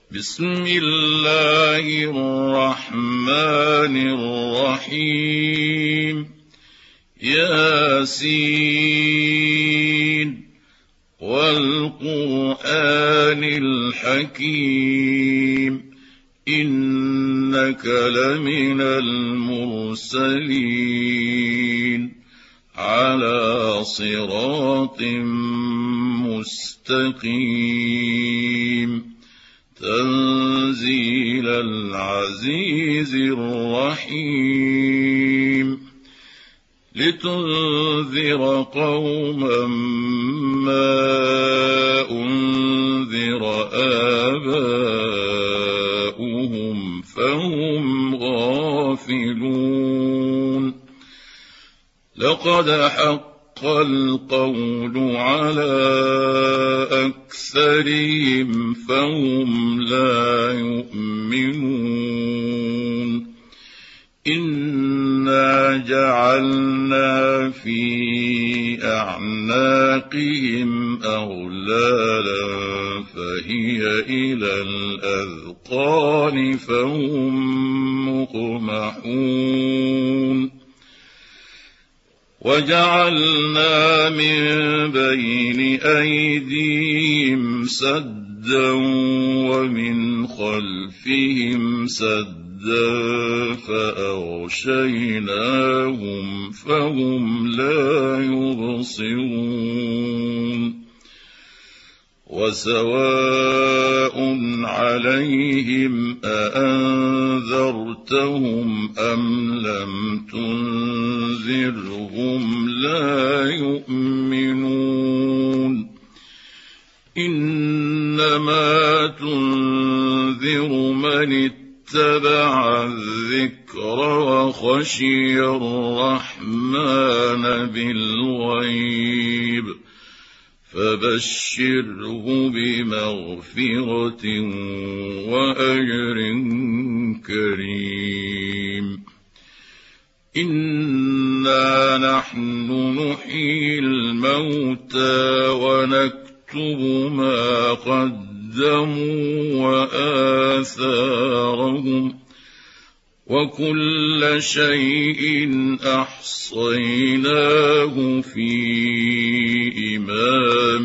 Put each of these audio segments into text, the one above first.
بسم الله الرحمن الرحيم ياسين والقرآن الحكيم إنك لمن المرسلين على صراط مستقيم تنزيل العزيز الرحيم لتنذر قوما ما أنذر آباؤهم فهم غافلون لقد حق القول على أكثرهم فهم لا يؤمنون إنا جعلنا في أعناقهم أغلالا فهي إلى الأذقان فهم مقمحون وجعلنا من بين أيديهم سدا ومن خلفهم سدا فأغشيناهم فهم لا يبصرون وسواء عليهم أأنذرتهم أم لم تنذرهم لا يؤمنون إنما تنذر من اتبع الذكر وخشي الرحمن بالغيب فبشره بمغفرة وأجر كريم إنا نحن نحيي الموتى ونكتب ما قدموا وآثارهم وكل شيء أحصيناه في إمام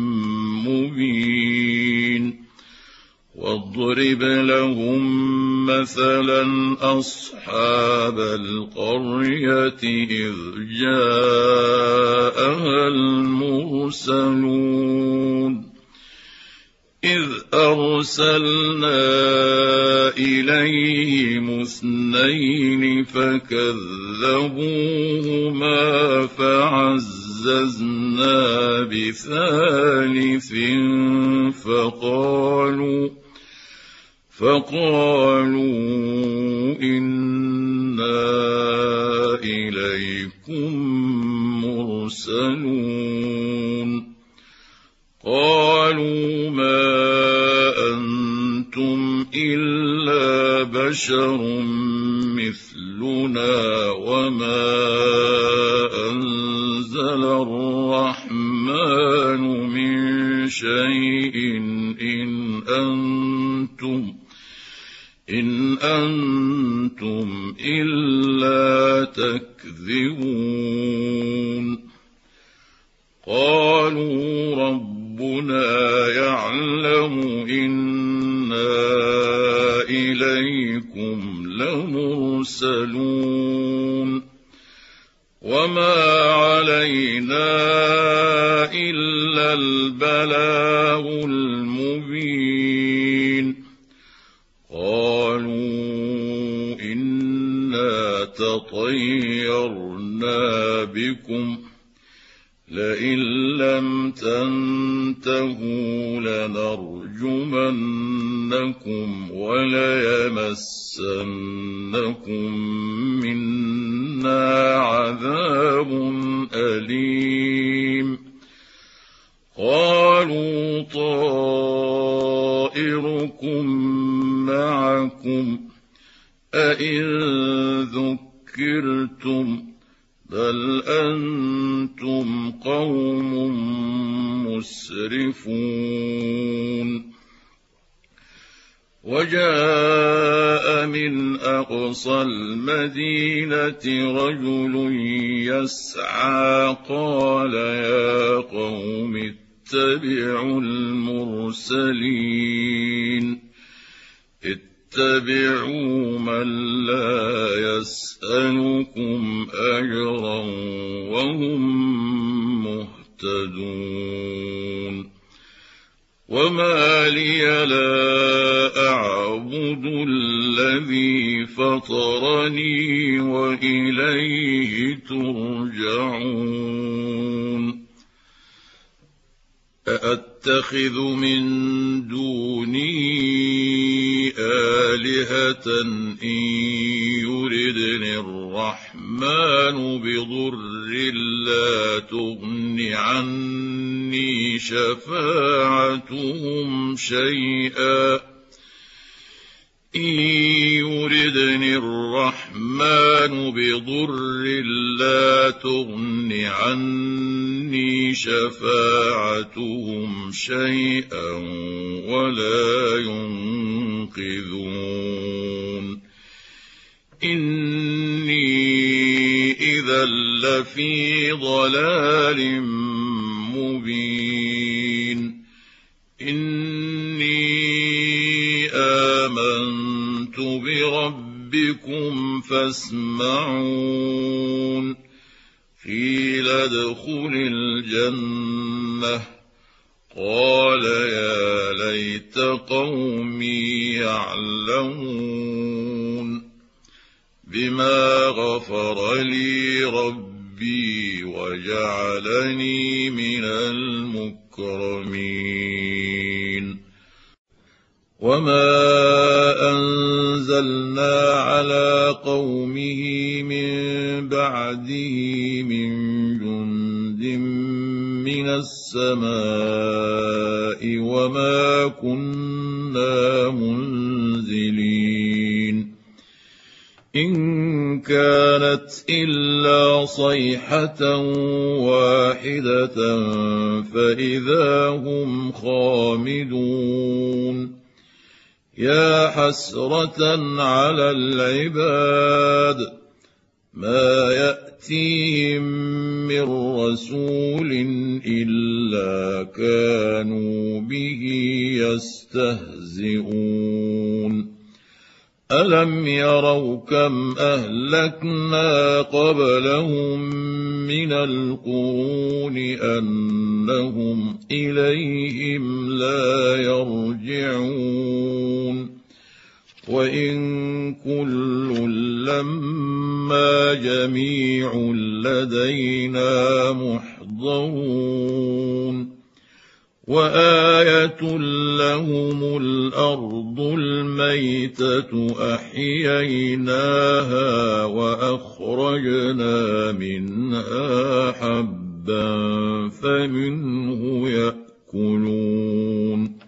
مبين واضرب لهم مثلا أصحاب القرية إذ جاءها المرسلون إذ أرسلنا إليهم اثنين فكذبوهما فعززنا بثالث فقالوا إنا إليكم مرسلون قالوا ما أنتم إلا بشر مثلنا وما أنزل الرحمن من شيء إن أنتم إلا تكذبون قالوا ربنا يعلم إنا إليكم لمرسلون وما علينا إلا البلاغ المبين قالوا إنا تطيرنا بكم لئن لم تنتهوا لنرجمنكم وليمسنكم منا عذاب أليم قالوا طائركم معكم أئن ذكرتم بل أنتم قوم مسرفون وجاء من أقصى المدينة رجل يسعى قال يا قوم اتبعوا المرسلين اتبعوا من لا يسألكم أجرا وهم مهتدون وما لي لا أعبد الذي فطرني وإليه ترجعون أأتخذ من دونه آلهة إن يردني الرحمن بضر لا تغن عني شفاعتهم شيئا إن يردني الرحمن بضر لا تغن عني شفاعتهم شيئا ولا ينقذون إني إذا لفي ضلال مبين إني آمنت بربكم فاسمعون قيل ادخل الجنة قال يا ليت قومي يعلمون بما غفر لي ربي وجعلني من المكرمين وما أنزلنا على قومه من بعده من جند من السماء وما كنا منزلين إن كانت إلا صيحة واحدة فإذا هم خامدون يا حسرة على العباد ما يأتيهم من رسول إلا كانوا به يستهزئون ألم يروا كم أهلكنا قبلهم من القرون أنهم إليهم لا يرجعون وإن كل لما جميع لدينا محضرون وآية لهم الأرض الميتة أحييناها وأخرجنا منها حبا فمنه يأكلون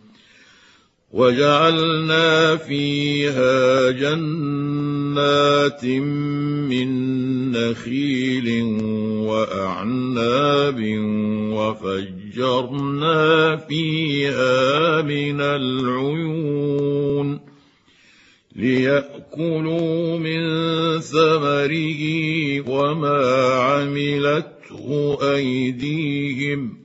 وجعلنا فيها جنات من نخيل وأعناب وفجرنا فيها من العيون ليأكلوا من ثمره وما عملته أيديهم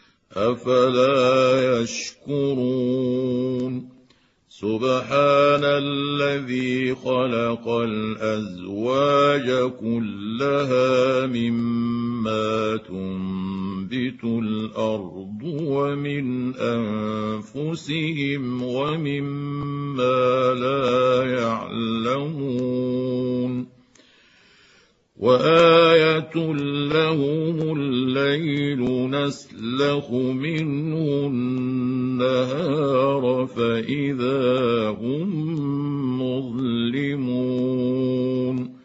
أفلا يشكرون سبحان الذي خلق الأزواج كلها مما تنبت الأرض ومن أنفسهم ومما لا يعلمون وآية لهم الليل نسلخ منه النهار فإذا هم مظلمون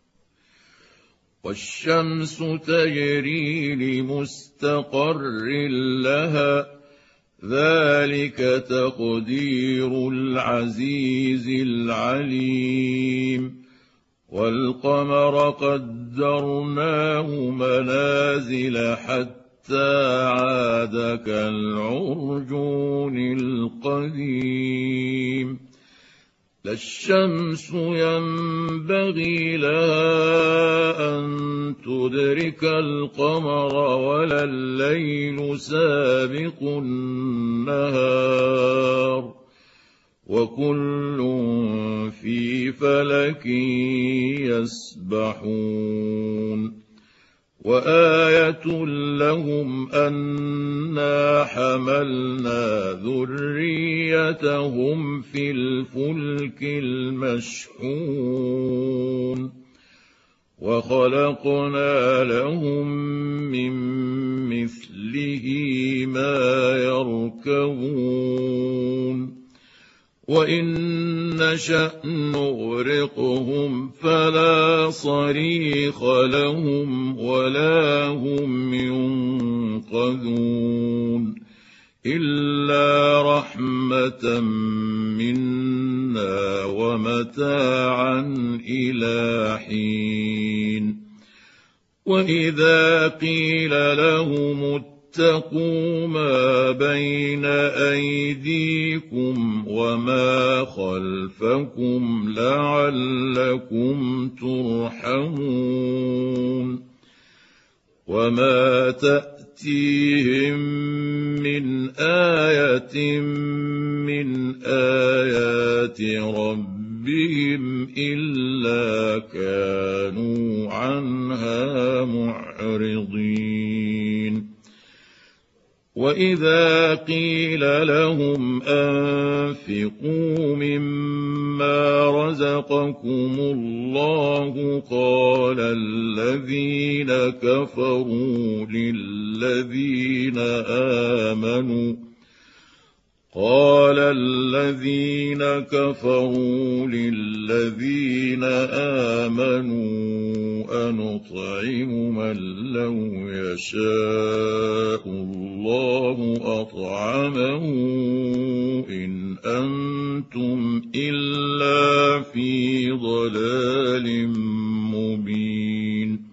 والشمس تجري لمستقر لها ذلك تقدير العزيز العليم والقمر قدرناه منازل حتى عاد كالعرجون القديم لا الشمس ينبغي لها أن تدرك القمر ولا الليل سابق النهار وكل في فلك يسبحون وآية لهم أنا حملنا ذريتهم في الفلك المشحون وخلقنا لهم من مثله ما يركبون وإن نشأ نغرقهم فلا صريخ لهم ولا هم ينقذون إلا رحمة منا ومتاعا إلى حين وإذا قيل لهم اتقوا ما بين أيديكم وما خلفكم لعلكم ترحمون وما تأتيهم من آية من آيات ربهم إلا كانوا عنها معرضين وإذا قيل لهم أنفقوا مما رزقكم الله قال الذين كفروا للذين آمنوا أنطعم من لو يشاء الله أطعمه إن أنتم إلا في ضلال مبين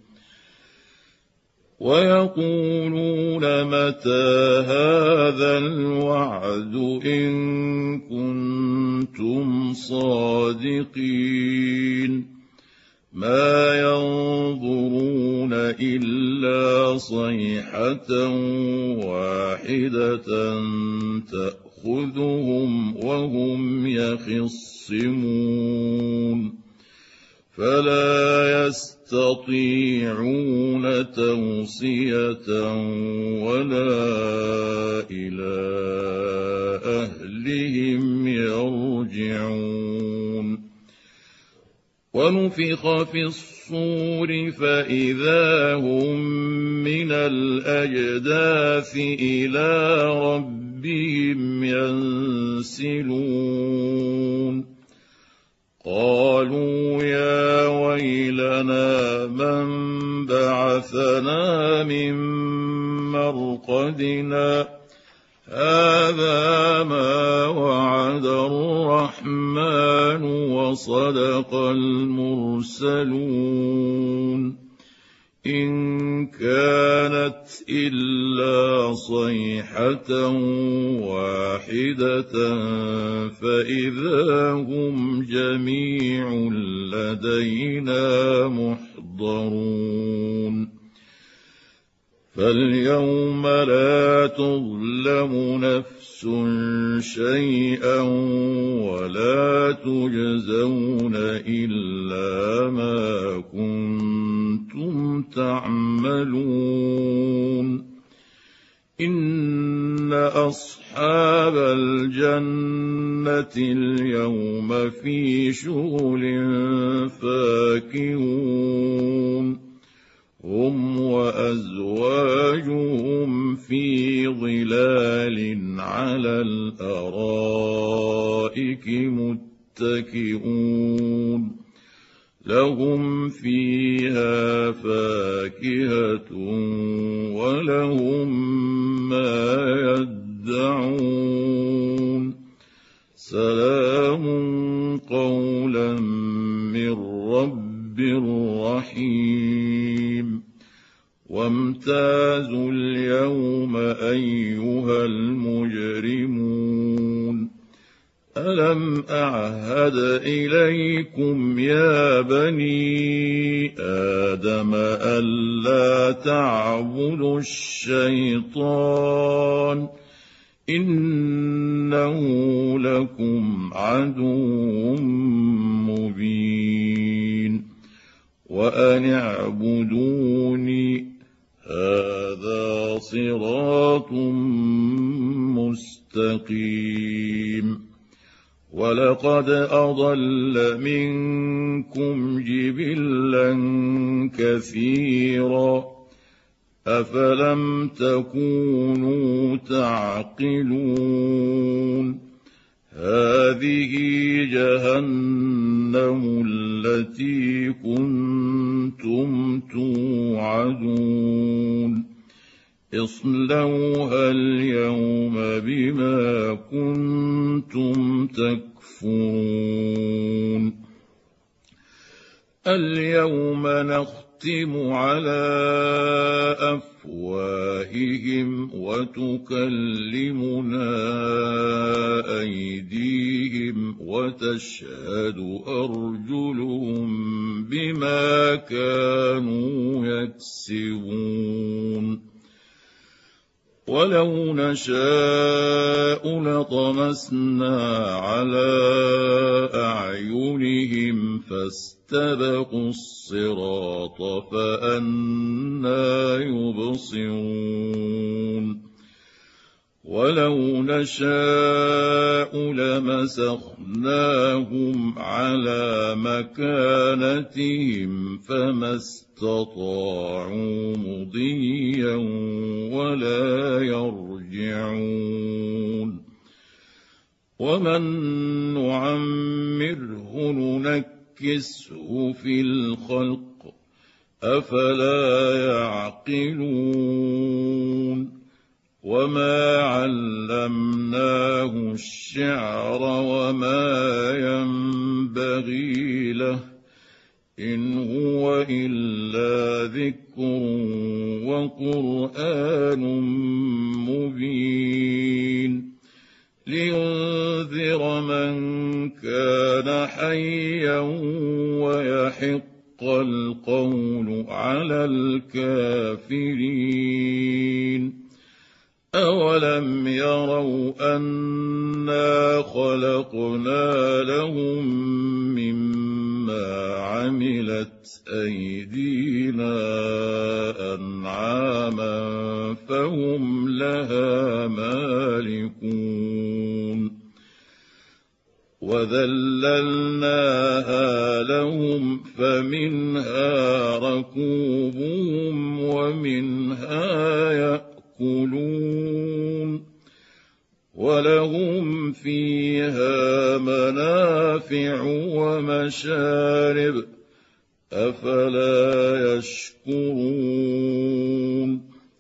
ويقولون متى هذا الوعد إن كنتم صادقين ما ينظرون إلا صيحة واحدة تأخذهم وهم يخصمون فلا يستطيعون توصية ولا إلى أهلهم يرجعون ونفخ في الصور فإذا هم من الأجداث إلى ربهم ينسلون قالوا يا ويلنا من بعثنا من مرقدنا هذا ما وعد الرحمن وصدق المرسلون إن كانت إلا صيحة واحدة فإذا هم جميع لدينا محضرون فاليوم لا تظلم نفس شيئا ولا تجزون إلا ما كنتم تعملون إن أصحاب الجنة اليوم في شغل فاكهون هم وأزواجهم في ظلال على الأرائك متكئون لهم فيها فاكهة ولهم ما يدعون سلام قولا من رب رحيم وامتازوا اليوم أيها المجرمون ألم أعهد إليكم يا بني آدم ألا تعبدوا الشيطان إنه لكم عدو مبين وأن اعبدوني هذا صراط مستقيم ولقد أضل منكم جبلا كثيرا أفلم تكونوا تعقلون هذه جهنم التي كنتم توعدون اصلوها اليوم بما كنتم تكفرون اليوم نختم على أفواههم وتكلمنا أيديهم وتشهد أرجلهم بما كانوا يكسبون ولو نشاء لطمسنا على أعينهم فاستبقوا الصراط فأنى يبصرون ولو نشاء لمسخناهم على مكانتهم فما استطاعوا مضيا ولا يرجعون ومن نعمره ننكسه في الخلق أفلا يعقلون وما علمناه الشعر وما ينبغي له إن هو إلا ذكر وقرآن مبين لينذر من كان حيا ويحق القول على الكافرين أولم يروا أنا خلقنا لهم مما عملت أيدينا أنعاما فهم لها مالكون وذللناها لهم فمنها ركوبهم ومنها يأكلون ولهم فيها منافع ومشارب أفلا يشكرون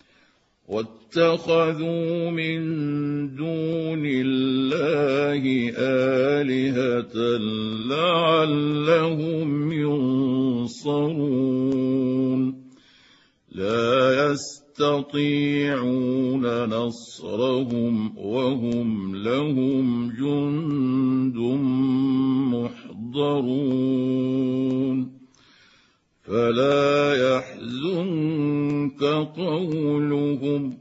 واتخذوا من دون الله آلهة لعلهم ينصرون لا يستطيعون نصرهم وهم لهم جند محضرون فلا يحزنك قولهم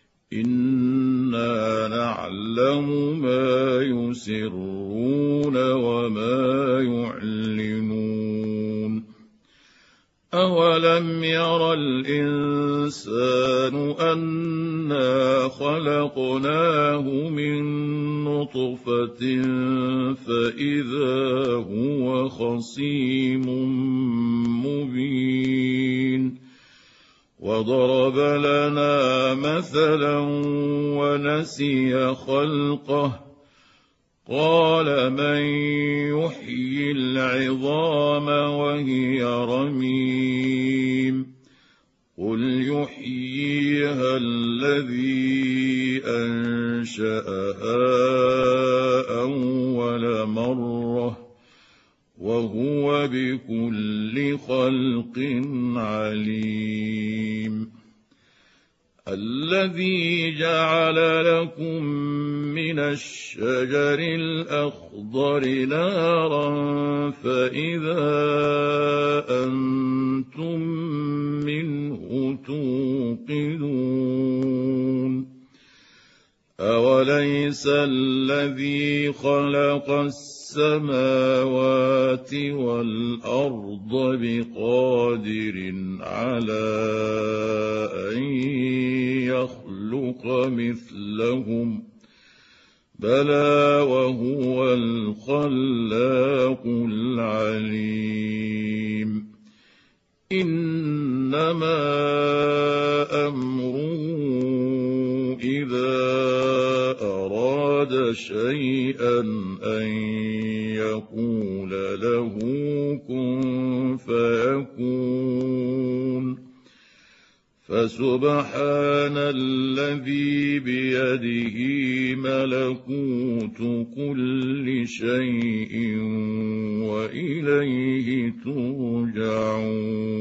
إنا نعلم ما يسرون وما يعلنون أولم ير الإنسان أنا خلقناه من نطفة فإذا هو خصيم مبين وضرب لنا مثلا ونسي خلقه قال من يحيي العظام وهي رميم قل يحييها الذي أنشأها أول مرة وهو بكل خلق عليم الذي جعل لكم من الشجر الأخضر نارا فإذا أنتم منه توقدون أوليس الذي خلق السماوات والأرض بقادر على أن يخلق مثلهم بلى وهو الخلاق العليم إنما أمره إذا أراد شيئا أن يقول له كن فيكون فسبحان الذي بيده ملكوت كل شيء وإليه ترجعون